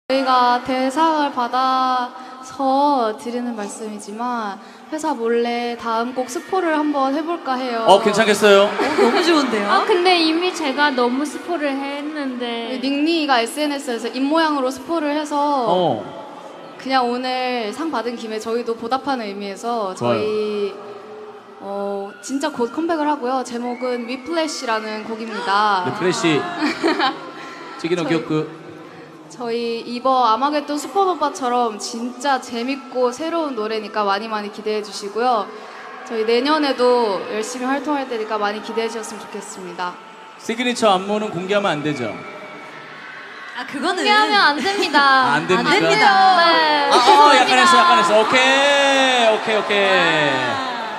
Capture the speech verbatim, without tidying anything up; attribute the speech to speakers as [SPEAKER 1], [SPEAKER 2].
[SPEAKER 1] 저희가 대상을 받아서 드리는 말씀이지만 회사 몰래 다음 곡 스포를 한번 해볼까 해요.
[SPEAKER 2] 어, 괜찮겠어요?
[SPEAKER 3] 어, 너무 좋은데요?
[SPEAKER 4] 아 근데 이미 제가 너무 스포를 했는데
[SPEAKER 1] 닉니가 에스엔에스에서 입모양으로 스포를 해서
[SPEAKER 2] 어.
[SPEAKER 1] 그냥 오늘 상 받은 김에 저희도 보답하는 의미에서 저희 어, 진짜 곧 컴백을 하고요. 제목은 위플래시라는 곡입니다.
[SPEAKER 2] 네, 플래시. 지기노
[SPEAKER 1] 저희-
[SPEAKER 2] 기억그.
[SPEAKER 1] 저희 이번 아마겟돈 슈퍼노바처럼 진짜 재밌고 새로운 노래니까 많이 많이 기대해 주시고요. 저희 내년에도 열심히 활동할 테니까 많이 기대해 주셨으면 좋겠습니다.
[SPEAKER 2] 시그니처 안무는 공개하면 안 되죠?
[SPEAKER 3] 아, 그거는.
[SPEAKER 4] 공개하면 안 됩니다.
[SPEAKER 2] 아, 안 됩니까?
[SPEAKER 3] 안 됩니다.
[SPEAKER 4] 네.
[SPEAKER 2] 아, 어, 약간 했어, 약간 했어. 오케이, 오케이, 오케이.